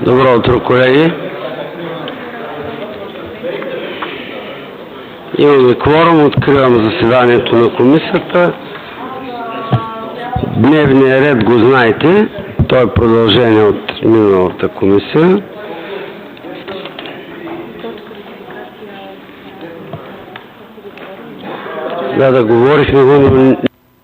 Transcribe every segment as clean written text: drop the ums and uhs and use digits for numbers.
Добро утро, колеги. Имаме кворум, откривам заседанието на комисията. Дневният ред го знаете, той е продължение от миналата комисия. Да говорихме го, но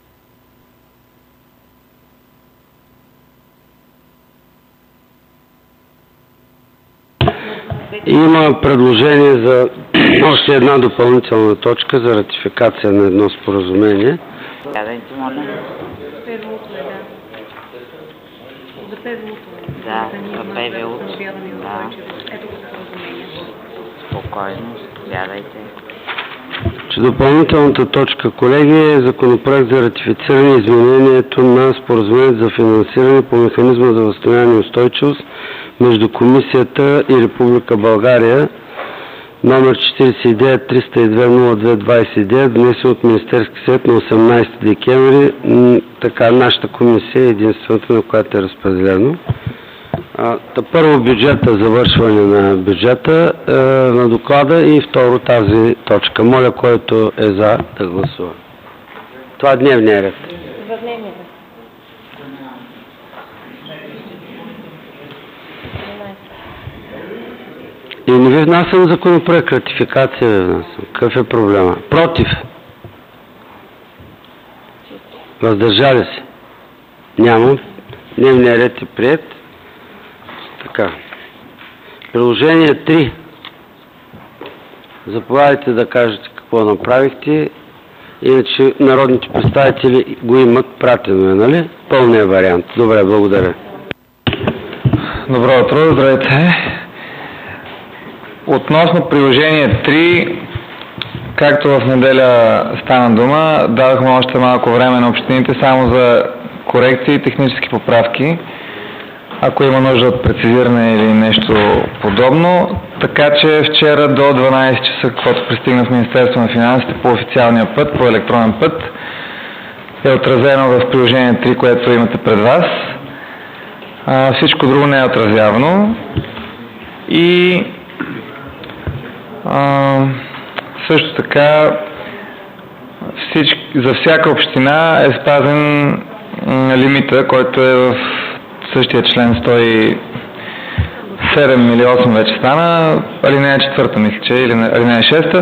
има предложение за още една допълнителна точка за ратификация на едно споразумение. Да. Спокойно, гледайте. Че допълнителната точка, колеги, е законопроект за ратифициране и изменението на споразумението за финансиране по механизма за възстановяване и устойчивост между Комисията и Република България, номер 49-302-02-29, внесен от Министерския съвет на 18 декември. Така, нашата комисия е единствената, на която е разпределено. Първо бюджета, завършване на бюджета на доклада и второ тази точка. Моля, който е за, да гласува. Това е дневния ред. За дневния ред. И не ви внасям законопроект, ратификация ви внасям. Какъв е проблема? Против? Въздържали се? Нямам. Дневният ред е приет. Така. Приложение 3. Заповядайте да кажете какво направихте. Иначе народните представители го имат пратено, нали? Пълния вариант. Добре, благодаря. Добро утро, здравейте. Относно приложение 3, както в неделя стана дума, дадохме още малко време на общините само за корекции и технически поправки, ако има нужда от прецизиране или нещо подобно. Така че вчера до 12 часа, каквото пристигна в Министерство на финансите по официалния път, по електронен път, е отразено в приложение 3, което имате пред вас. Всичко друго не е отразявано. И също така за всяка община е спазен лимита, който е в същия член 107 или 8 вече стана, алинея 4 мисля, че, или алинея 6.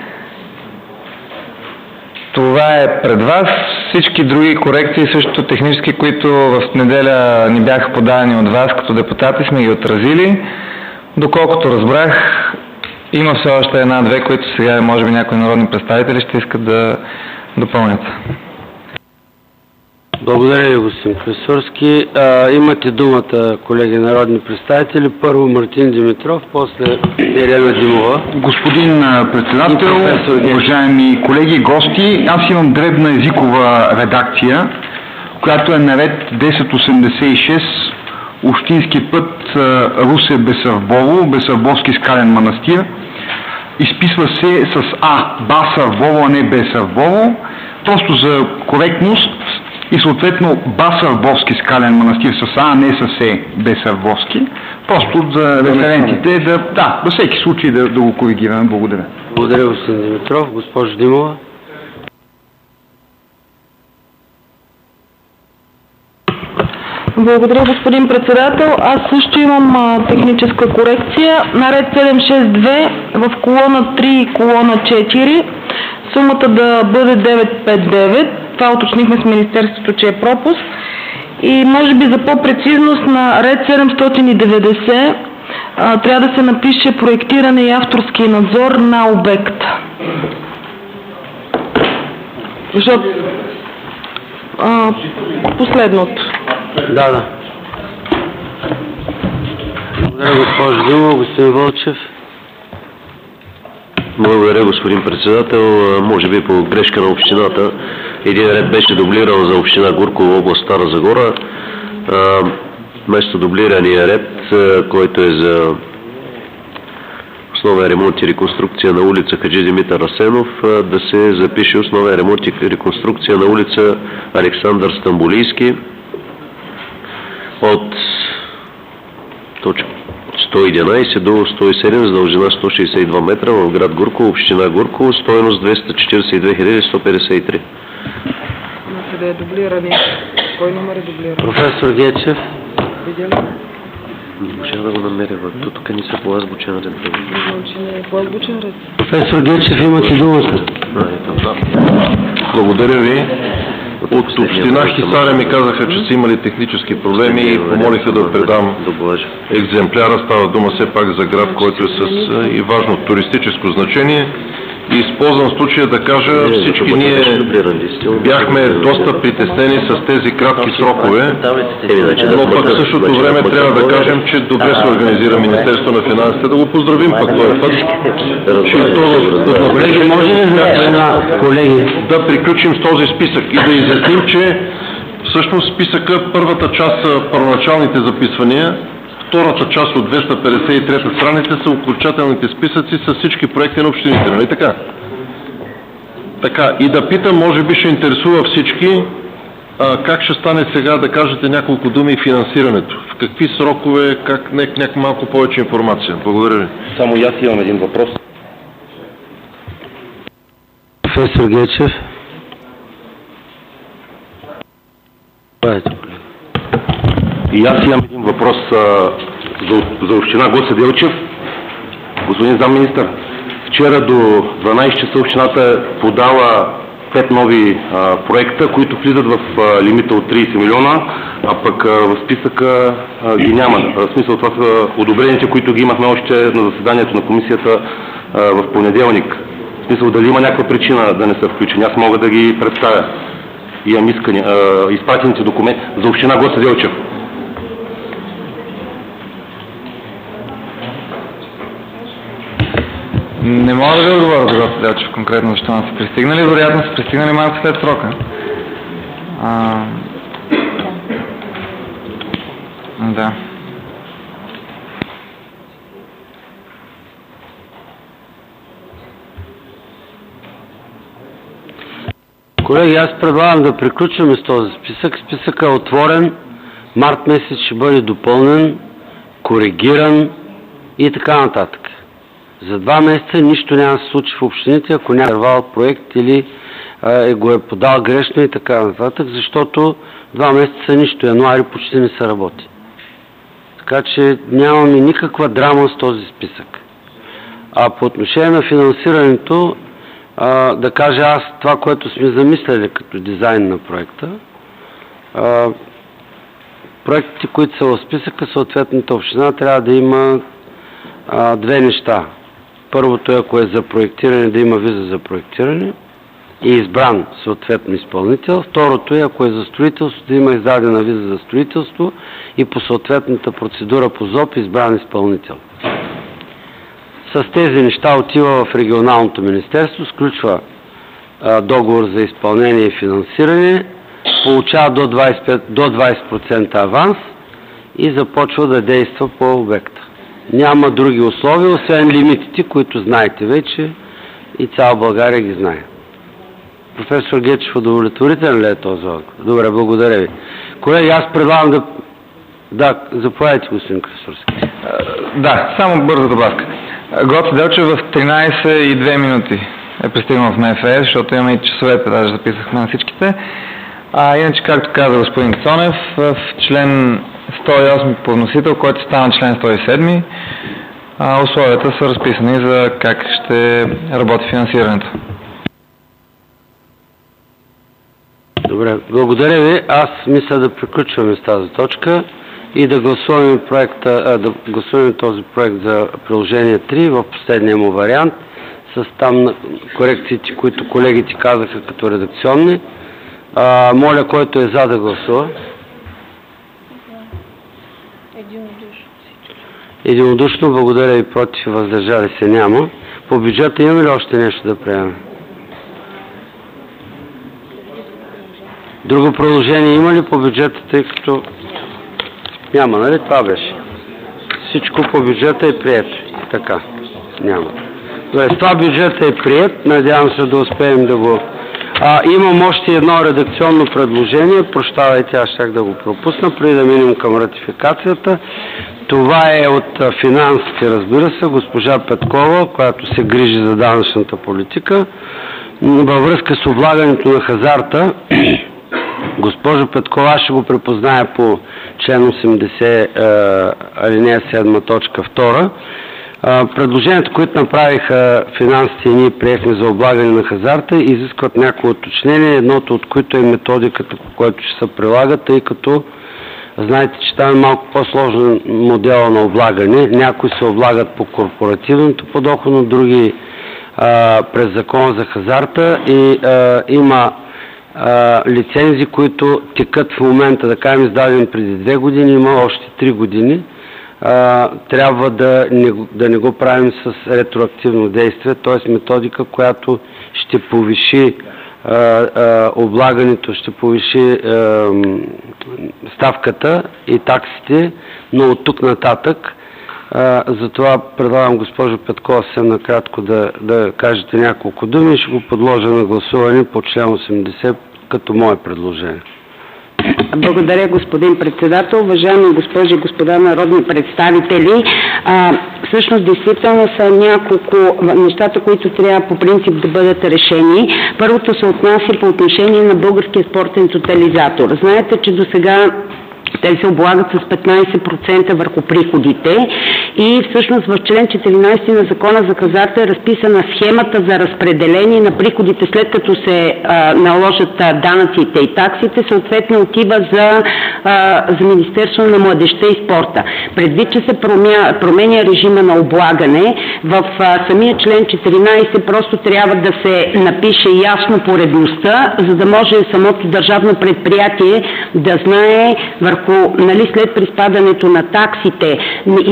Това е пред вас. Всички други корекции, също технически, които в неделя ни бяха подадени от вас като депутати, сме ги отразили. Доколкото разбрах, има все още една-две, които сега може би някои народни представители ще искат да допълнят. Благодаря ви, господин Клисурски. Имате думата, колеги народни представители. Първо Мартин Димитров, после Елена Димова. Господин председател, уважаеми колеги и гости, аз имам дребна езикова редакция, която е наред 1086, общински път Русе-Бесарбово, Бесарбовски скален манастир. Изписва се с А, Басарбово, а не Бесарбово, просто за коректност, и съответно Басарбовски скален манастир с А, не с Е, Бесарбовски. Просто за референтите, във всеки случай да го коригираме. Благодаря. Благодаря, господин Димитров. Госпожо Димова. Благодаря, господин председател. Аз също имам техническа корекция. Наред 762 в колона 3 и колона 4 сумата да бъде 959. Това уточнихме с Министерството, че е пропуск. И може би за по-прецизност на ред 790 трябва да се напише проектиране и авторски надзор на обекта. Защото последното. Да. Благодаря, госпожо Димова. Господин Вълчев. Благодаря, господин председател. Може би по грешка на общината един ред беше дублиран за община Гурково, област Стара Загора. Вместо дублирания ред, който е за основен ремонт и реконструкция на улица Хаджи Димитър Асенов, да се запише основен ремонт и реконструкция на улица Александър Стамбулийски. 111 до 107 с дължина 162 метра в град Гурково, община Гурково, стойност 242 153. Къде е дублиране? Кой номер е дублиран? Професор Гечев. Видя ли? Не можа да го намеря, тук ни са по азбучен ред. Не е по азбучен ред. Професор Гечев, имате думата. Благодаря ви. От община Хисаря ми казаха, че са имали технически проблеми и помолиха да предам екземпляра. Става дума все пак за град, който е с и важно туристическо значение. И използвам случая да кажа, всички ние бяхме доста притеснени с тези кратки срокове, но пък в същото време трябва да кажем, че добре се организира Министерство на финансите. Да го поздравим пък този път. Колеги, да приключим с този списък и да изясним, че всъщност списъка, първата част са първоначалните записвания, втората част от 253-та страница са окончателните списъци с всички проекти на общините, нали така? Така, и да питам, може би ще интересува всички, как ще стане сега, да кажете няколко думи и финансирането. В какви срокове, как някаква малко повече информация. Благодаря ви. Само и аз имам един въпрос. Професор Гечев. И аз имам един въпрос за община Гоце Делчев. Господин замминистър, вчера до 12 часа общината е подала 5 нови проекта, които влизат в лимита от 30 милиона, а пък в списъка ги няма. В смисъл, това са одобрените, които ги имахме още на заседанието на комисията в понеделник. В смисъл, дали има някаква причина да не са включени. Аз мога да ги представя. Имам искани, изпратените документи за община Гоце Делчев. Не мога да ви отговоря за Гоце Делчев конкретно, защо не са пристигнали. Вероятно са пристигнали малко след срока. Да. Колеги, аз предлагам да приключим с този списък. Списъкът е отворен. Март месец ще бъде допълнен, коригиран и така нататък. За 2 месеца нищо няма да се случи в общините, ако няма дървал проект или го е подал грешно и така нататък, защото 2 месеца нищо, януари почти не се работи. Така че нямаме никаква драма с този списък. А по отношение на финансирането, да кажа аз това, което сме замисляли като дизайн на проекта, проектите, които са в списъка, съответната община трябва да има 2 неща. Първото е, ако е за проектиране, да има виза за проектиране и избран съответно изпълнител. Второто е, ако е за строителство, да има издадена виза за строителство и по съответната процедура по ЗОП избран изпълнител. С тези неща отива в регионалното министерство, сключва договор за изпълнение и финансиране, получава до 20% аванс и започва да действа по обекта. Няма други условия, освен лимитите, които знаете вече и цяла България ги знае. Професор Гечев, удовлетворителен ли е този отговор? Добре, благодаря ви. Колеги, аз предлагам да, заповядайте, господин Красурски. Да, само бърза добавка. Гоце Делчев в 13:02 минути е пристигнал в МФЕ, защото имаме и часовете, даже записахме на всичките. Иначе, както каза господин Цонев, в член 108 по вносител, който стана член 107, условията са разписани за как ще работи финансирането. Добре, благодаря ви. Аз мисля да приключваме с тази точка и да гласуваме този проект за приложение 3 в последния му вариант, с там корекциите, които колегите казаха като редакционни. Моля, който е за да гласува. Единодушно, благодаря и против, въздържали се няма. По бюджета имаме ли още нещо да приемем? Друго приложение има ли по бюджета, тъй като няма, нали? Това беше. Всичко по бюджета е прието. Така. Няма. Добре, това бюджета е приет. Надявам се да успеем да го... Имам още едно редакционно предложение. Прощавайте, аз щях да го пропусна, преди да минем към ратификацията. Това е от финансите, разбира се, госпожа Петкова, която се грижи за данъчната политика. Във връзка с облагането на хазарта, госпожа Петкова ще го препознае по член 80, алинея 7, точка 2. Предложенията, които направиха финансите и ние приехме за облагане на хазарта, изискват някои уточнения, едното от които е методиката, по която ще се прилага, тъй като знаете, че там е малко по-сложен модел на облагане. Някои се облагат по корпоративното подоходно, други през закона за хазарта и има лицензи, които текат в момента, да кажем, издадени преди 2 години, има още 3 години. Трябва да не го правим с ретроактивно действие, т.е. методика, която ще повиши облагането, ще повиши ставката и таксите, но от тук нататък. Затова предлагам, госпожо Петкова, съвсем накратко да кажете няколко думи и ще го подложа на гласуване по член 80 като мое предложение. Благодаря, господин председател. Уважаеми госпожи и господа народни представители, всъщност действително са няколко нещата, които трябва по принцип да бъдат решени. Първото се отнася по отношение на Българския спортен тотализатор. Знаете, че досега те се облагат с 15% върху приходите и всъщност в член 14 на Закона за хазарта е разписана схемата за разпределение на приходите, след като се наложат данъците и таксите, съответно отива за Министерство на младежта и спорта. Предвид, че се променя режима на облагане, в самия член 14 просто трябва да се напише ясно поредността, за да може самото държавно предприятие да знае върху, след приспадането на таксите и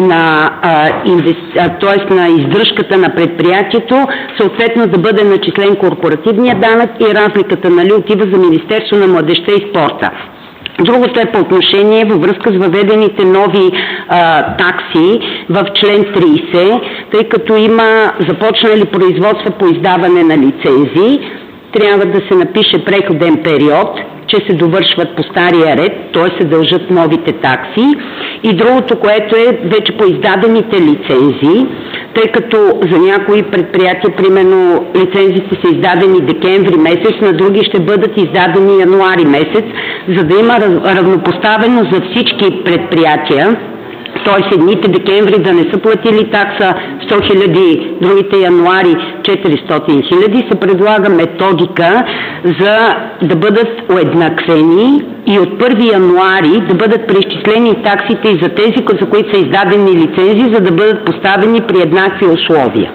т.е. на издръжката на предприятието, съответно да бъде начислен корпоративния данък и разликата отива за Министерство на младежта и спорта. Другото е по отношение във връзка с въведените нови такси в член 30, тъй като има започнали производства по издаване на лицензии, трябва да се напише преходен период, че се довършват по стария ред, т.е. се дължат новите такси. И другото, което е вече по издадените лицензии, тъй като за някои предприятия, примерно, лицензите са издадени декември месец, на други ще бъдат издадени януари месец, за да има равнопоставеност за всички предприятия. Т.е. едните декември да не са платили такса 100 000, другите януари 400 000, се предлага методика за да бъдат уеднаквени и от 1 януари да бъдат преизчислени таксите и за тези, за които са издадени лицензии, за да бъдат поставени при еднакви условия.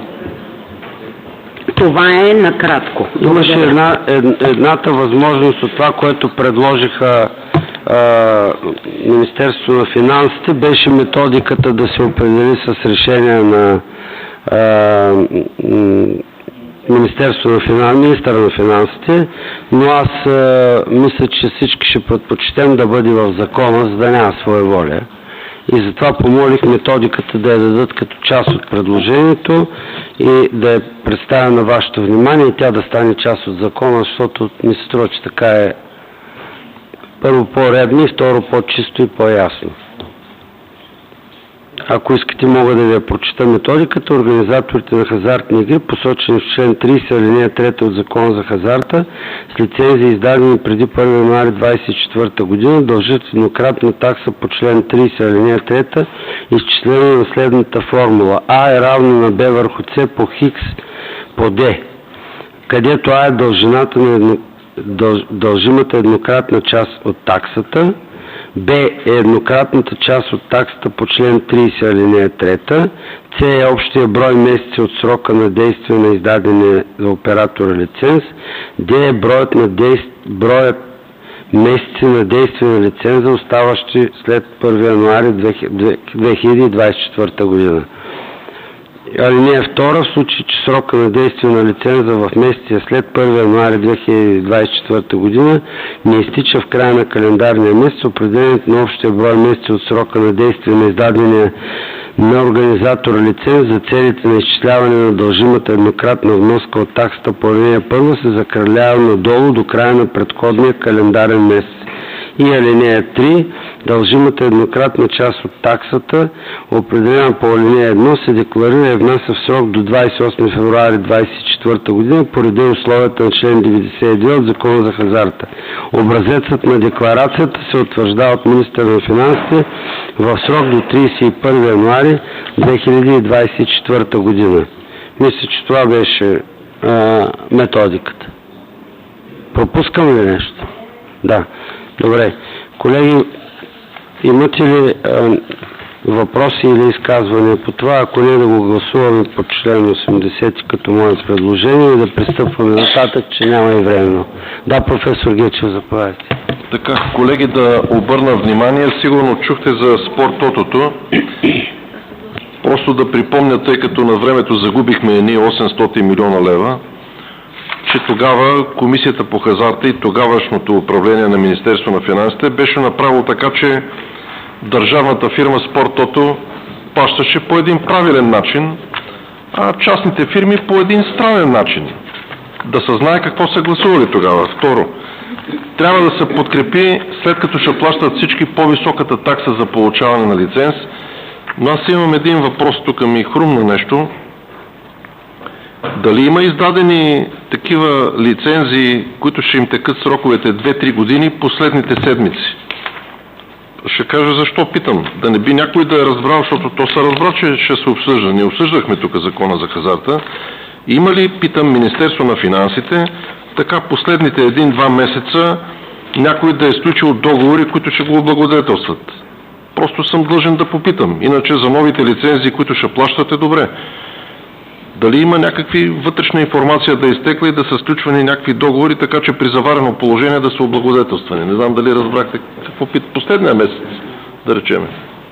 Това е накратко. Имаше едната възможност от това, което предложиха Министерството на финансите, беше методиката да се определи с решение на министъра на финансите, но аз мисля, че всички ще предпочитем да бъде в закона, за да няма своеволие. И затова помолих методиката да я дадат като част от предложението и да я представя на вашето внимание и тя да стане част от закона, защото ми се струва, че така е първо по-редно и второ по-чисто и по-ясно. Ако искате, мога да ви прочита методиката. Организаторите на хазартни игри, посочени в член 30, алинея 3 от Закона за хазарта, с лицензии издадени преди 1 януари 2024 година, дължат еднократна такса по член 30, алинея 3, изчислена на следната формула. А е равно на Б върху С по Хикс по Д, където А е дължината на дължимата еднократна част от таксата, Б е еднократната част от таксата по член 30, алинея 3, С е общия брой месеци от срока на действие на издадения за оператора лиценз, Д е броят месеци на действие на лиценза, оставащи след 1 януари 2024 година. Алинея 2, в случай, че срока на действие на лиценза в месеца след 1 януари 2024 година не изтича в края на календарния месец, определението на общия брой месеци от срока на действие на издадения на организатора лиценз за целите на изчисляване на дължимата еднократна вноска от таксата по алинея 1 се закръглява надолу до края на предходния календарен месец. И алинея 3, Дължимата еднократна част от таксата, определена по алинея 1, се декларира и внася в срок до 28 февруари 2024 година по реда и условията на член 92 от Закона за хазарта. Образецът на декларацията се утвърждава от министъра на финансите в срок до 31 януари 2024 година. Мисля, че това беше методиката. Пропускам ли нещо? Да. Добре. Колеги, имате ли въпроси или изказвания по това? Ако не, да го гласуваме по член 80 като мое предложение и да пристъпваме нататък, че няма и време. Да, професор Гечев, заповядайте. Така, колеги, да обърна внимание, сигурно чухте за спорт-тотото. Просто да припомня, тъй като на времето загубихме едни 800 милиона лева, че тогава Комисията по хазарта и тогавашното управление на Министерство на финансите беше направило така, че държавната фирма Спорт-тото плащаше по един правилен начин, а частните фирми по един странен начин. Да се знае какво са гласували тогава. Второ, трябва да се подкрепи, след като ще плащат всички по-високата такса за получаване на лиценз. Но аз имам един въпрос, тук ми хрумна нещо. Дали има издадени такива лицензии, които ще им текат сроковете 2-3 години, последните седмици? Ще кажа защо питам. Да не би някой да е разбрал, защото то се разбра, че ще се обсъжда. Не обсъждахме тук закона за хазарта. Има ли, питам, Министерство на финансите, така последните 1-2 месеца някой да е сключил договори, които ще го облагодетелстват? Просто съм длъжен да попитам. Иначе за новите лицензии, които ще плащате, добре. Дали има някакви вътрешна информация да изтекла и да са сключвани някакви договори, така че при заварено положение да са облагодетелствани? Не знам дали разбрахте какво последния месец, да речеме.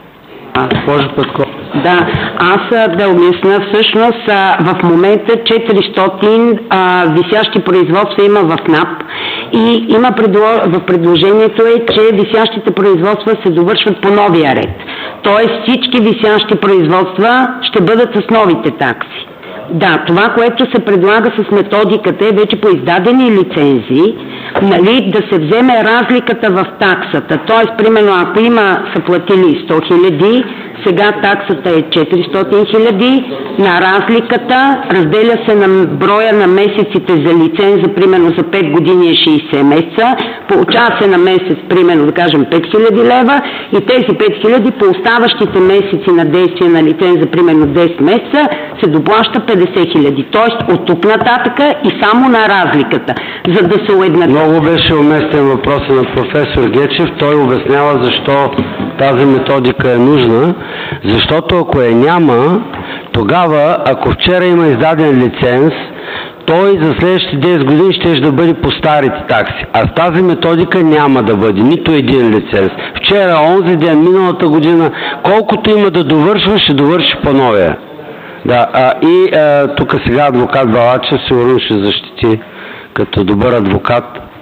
Да, аз да обясня, всъщност в момента 400 висящи производства има в НАП и има в предложението е, че висящите производства се довършват по новия ред. Тоест всички висящи производства ще бъдат с новите такси. Да, това, което се предлага с методиката е вече по издадени лицензии, нали, да се вземе разликата в таксата. Тоест, примерно, ако са платили 100 хиляди, сега таксата е 400 хиляди, на разликата разделя се на броя на месеците за лиценза, примерно за 5 години е 60 месеца, получава се на месец, примерно, да кажем 5 хиляди лева и тези 5 хиляди по оставащите месеци на действие на лиценза, примерно 10 месеца, се доплаща 50 хиляди. Тоест, от тук нататъка и само на разликата, за да се уеднакви. Много беше уместен въпросът на професор Гечев. Той обяснява защо тази методика е нужна. Защото ако я няма, тогава, ако вчера има издаден лиценз, той за следващите 10 години ще да бъде по старите такси. А с тази методика няма да бъде нито един лиценз. Вчера, онзи ден, миналата година, колкото има да довършва, ще довърши по новия. Да, тук сега адвокат Балачев сигурно ще защити като добър адвокат.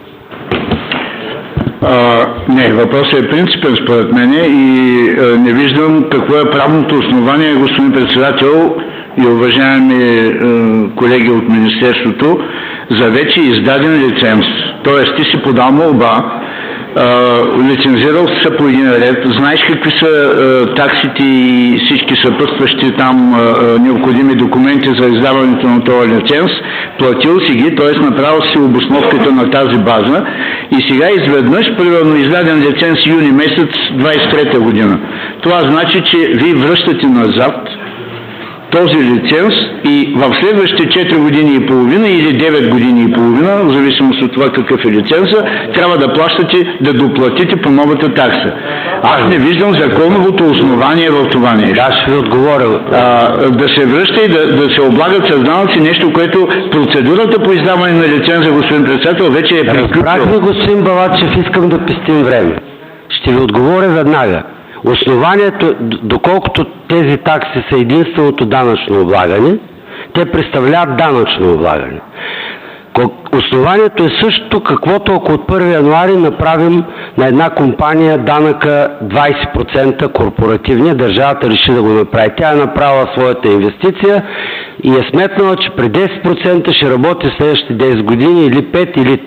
Не, въпросът е принципен според мен и не виждам какво е правното основание, господин председател и уважаеми колеги от Министерството, за вече издаден лиценз. Тоест ти си подал молба, лицензирал се по един ред, знаеш какви са таксите и всички съпътстващи там необходими документи за издаването на този лиценз, платил си ги, т.е. направил си обосновката на тази база и сега изведнъж, примерно издаден лиценз юни месец 23 година. Това значи, че вие връщате назад този лиценз и в следващите 4 години и половина или 9 години и половина, в зависимост от това какъв е лиценза, трябва да плащате, да доплатите по новата такса. Аз не виждам законовото основание в това нещо. Да, ще ви отговоря. Да се връща и да се облагат с данъци, нещо, което процедурата по издаване на лиценза, господин председател, вече е приключила. Разбрах ви, господин Балачев, искам да пестим време. Ще ви отговоря веднага. Основанието, доколкото тези такси са единственото данъчно облагане, те представляват данъчно облагане. Основанието е същото, каквото ако от 1 януари направим на една компания данъка 20% корпоративния, държавата реши да го направи. Тя е направила своята инвестиция и е сметнала, че при 10% ще работи следващите 10 години или 5 или 3.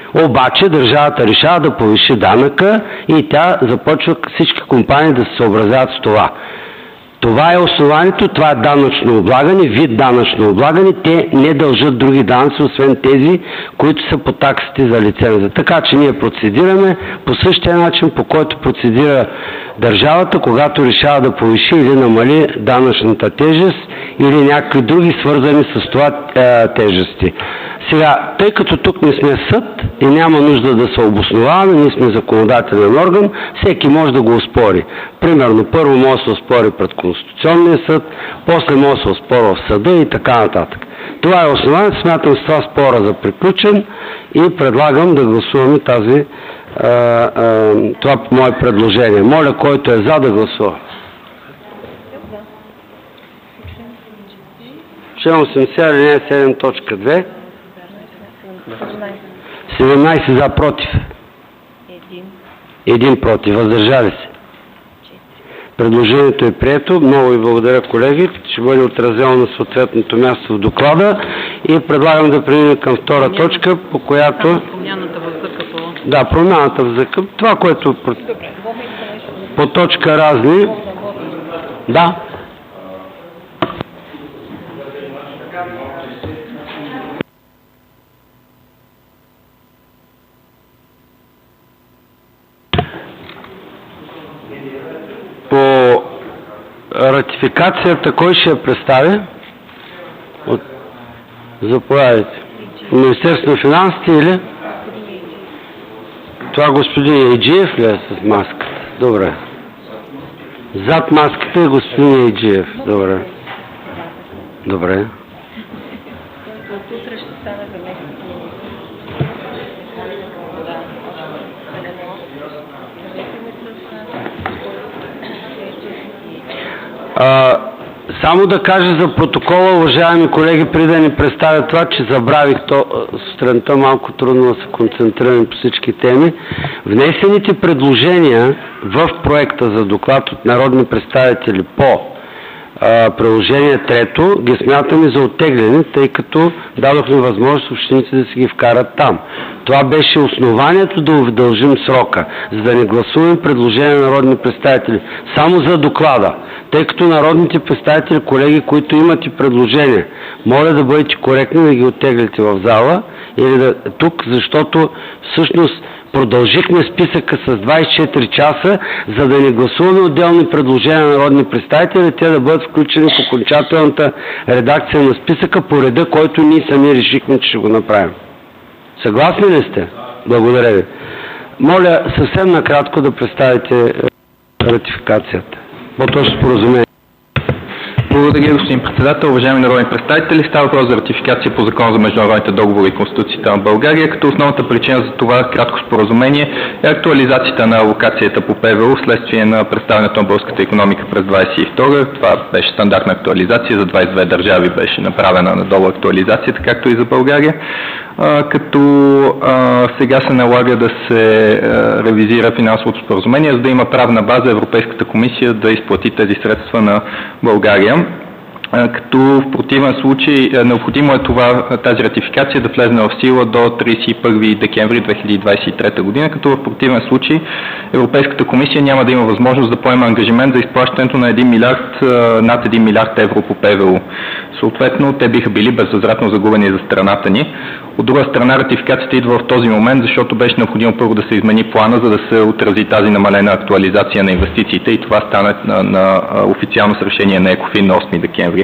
Обаче държавата решава да повиши данъка и тя започва всички компании да се съобразяват с това. Това е основанието, това е данъчно облагане, вид данъчно облагане. Те не дължат други данъци, освен тези, които са по таксите за лиценза. Така че ние процедираме по същия начин, по който процедира държавата, когато решава да повиши или намали данъчната тежест или някакви други свързани с това тежести. Сега, тъй като тук не сме съд и няма нужда да се обосноваваме, ние сме законодателен орган, всеки може да го оспори. Примерно, първо може да се оспори пред Конституционния съд, после може да се оспорва в съда и така нататък. Това е основанието, смятам с това спора за приключен и предлагам да гласуваме това мое предложение. Моля, който е за, да гласува. Член 80, алинея 7, точка 2. 17 за, против. 1 против. Въздържали се. Предложението е прието. Много ви благодаря, колеги. Ще бъде отразено на съответното място в доклада и предлагам да преминем към втора точка, по която... Промяната в ЗКПО. Да, промяната в ЗКПО. Това, което по точка разни... Да. По ратификацията, кой ще я представи? Заповядайте. Министерство на финансите или? Това господин Ейджиев ли е с маската? Добре. Зад маската е господин Ейджиев. Добре. Добре. Само да кажа за протокола, уважаеми колеги, преди да ни представя това, че забравих сутринта, малко трудно да се концентрираме по всички теми. Внесените предложения в проекта за доклад от народни представители по приложение 3 ги смятаме за оттегляне, тъй като дадохме възможност общините да си ги вкарат там. Това беше основанието да удължим срока, за да не гласуваме предложения на народни представители. Само за доклада, тъй като народните представители, колеги, които имат и предложения, моля да бъдете коректни да ги оттеглите в зала или тук, защото всъщност продължихме списъка с 24 часа, за да не гласуваме отделни предложения на народни представители, те да бъдат включени в окончателната редакция на списъка по реда, който ние сами решихме, че ще го направим. Съгласни ли сте? Благодаря ви. Моля съвсем накратко да представите ратификацията. По-точно споразумение. Благодаря, господин председател. Уважаеми народни представители, става въпрос за ратификация по Закон за международните договори и Конституцията на България, като основната причина за това кратко споразумение е актуализацията на алокацията по ПВУ вследствие на представянето на българската икономика през 22. Това беше стандартна актуализация, за 22 държави беше направена надолу актуализацията, както и за България. Като сега се налага да се ревизира финансовото споразумение, за да има правна база Европейската комисия да изплати тези средства на България. Като в противен случай необходимо е тази ратификация да влезне в сила до 31 декември 2023 година, като в противен случай Европейската комисия няма да има възможност да поема ангажимент за изплащането на над 1 милиард евро по ПВУ. Съответно, те биха били безвъзвратно загубени за страната ни. От друга страна, ратификацията идва в този момент, защото беше необходимо първо да се измени плана, за да се отрази тази намалена актуализация на инвестициите и това стана официално с решение на ЕКОФИН на 8 декември.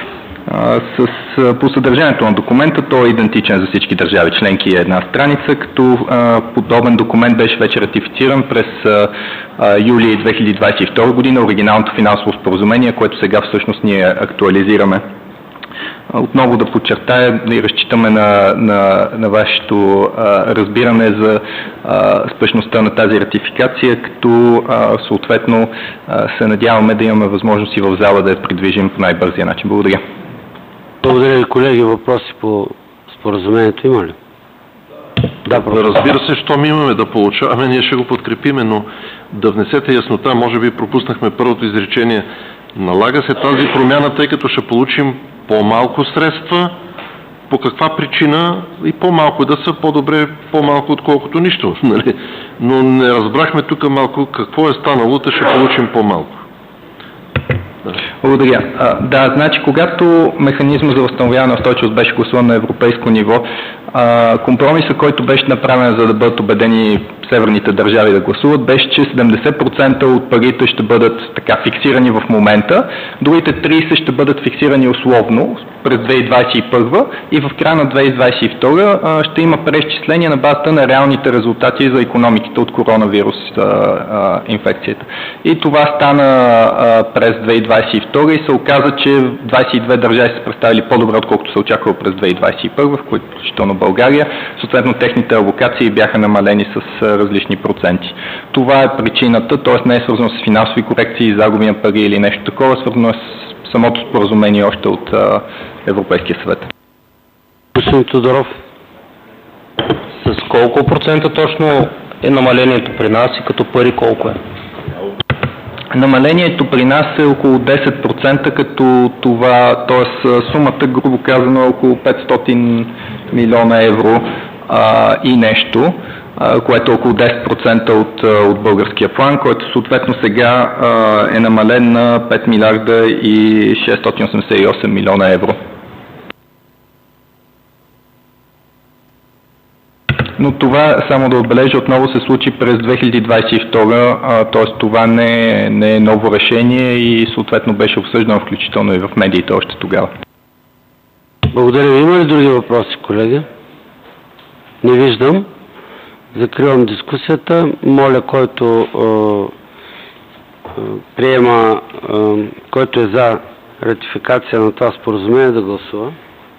По съдържанието на документа той е идентичен за всички държави членки една страница, като подобен документ беше вече ратифициран през юли 2022 година, оригиналното финансово споразумение, което сега всъщност ние актуализираме. Отново да подчертая и разчитаме на вашето разбиране за спешността на тази ратификация, като съответно се надяваме да имаме възможност и в зала да я придвижим по най-бързия начин. Благодаря. Благодаря ви, колеги. Въпроси по споразумението има ли? Да, разбира се, щом имаме да получаваме, ние ще го подкрепиме, но да внесете яснота, може би пропуснахме първото изречение. Налага се тази промяна, тъй като ще получим по-малко средства по каква причина и по-малко да са, по-добре по-малко отколкото нищо. Нали? Но не разбрахме тук малко какво е станало, да ще получим по-малко. Благодаря. Да, значи когато механизма за възстановяване на устойчивост беше гласуван на европейско ниво, компромиса, който беше направен, за да бъдат убедени северните държави да гласуват, беше, че 70% от парите ще бъдат така фиксирани в момента, другите 30% ще бъдат фиксирани условно през 2021 и в края на 2022 ще има преизчисление на базата на реалните резултати за икономиките от коронавирус инфекцията. И това стана през 2022 и се оказа, че 22 държави са представили по-добре, отколкото се очаквало през 2021, в които включително България. Съответно, техните алокации бяха намалени с различни проценти. Това е причината, т.е. не е свързано с финансови корекции, загуби на пари или нещо такова, свързано е с самото споразумение още от Европейския съвет. Господин Тодоров, с колко процента точно е намалението при нас и като пари колко е? Намалението при нас е около 10%, като това, т.е. сумата, грубо казано, е около 500 милиона евро и нещо, което е около 10% от българския план, който съответно сега е намален на 5 милиарда и 688 милиона евро. Но това, само да отбележа, отново се случи през 2022, т.е. това не е ново решение и съответно беше обсъждано включително и в медиите още тогава. Благодаря ви. Има ли други въпроси, колеги? Не виждам. Закривам дискусията. Моля, който приема, който е за ратификация на това споразумение, да гласува.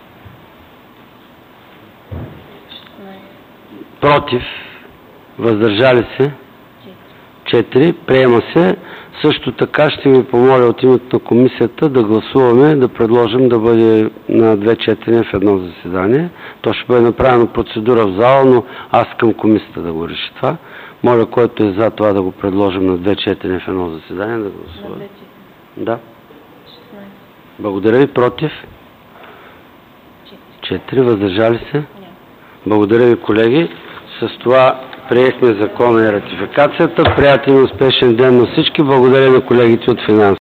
Против, въздържали се 4, приема се. Също така ще ви помоля от името на комисията да гласуваме, да предложим да бъде на 2 четения в едно заседание. То ще бъде направено процедура в зала, но аз към комисията да го реши това. Моля, който е за това да го предложим на 2 четения в едно заседание, да гласува. Да. Благодаря ви. Против? 4, въздържали се? Благодаря ви, колеги. С това приехме закона и ратификацията. Приятен и успешен ден на всички. Благодаря на колегите от финанси.